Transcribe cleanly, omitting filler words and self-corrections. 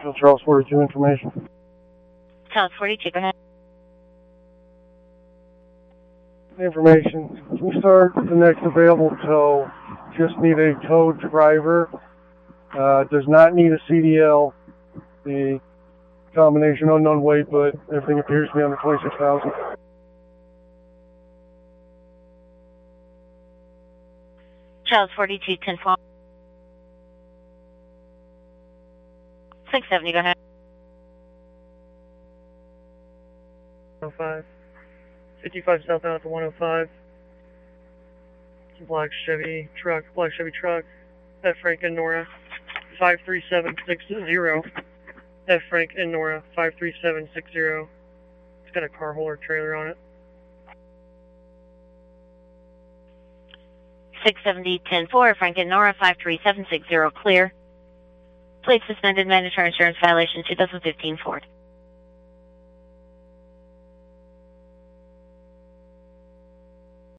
Springfield, Charles 42 information. Charles 42, go ahead. Information. We start the next available tow. Just need a tow driver. Does not need a CDL. The combination unknown weight, but everything appears to be under 26,000. Charles 42, 10 4. 670, go ahead. 105. 55 southbound to 105. It's a black Chevy truck, F. Frank and Nora, 53760. F. Frank and Nora, 53760. It's got a car holder trailer on it. 670, 10 4, Frank and Nora, 53760, clear. Plate suspended, mandatory insurance violation, 2015 Ford.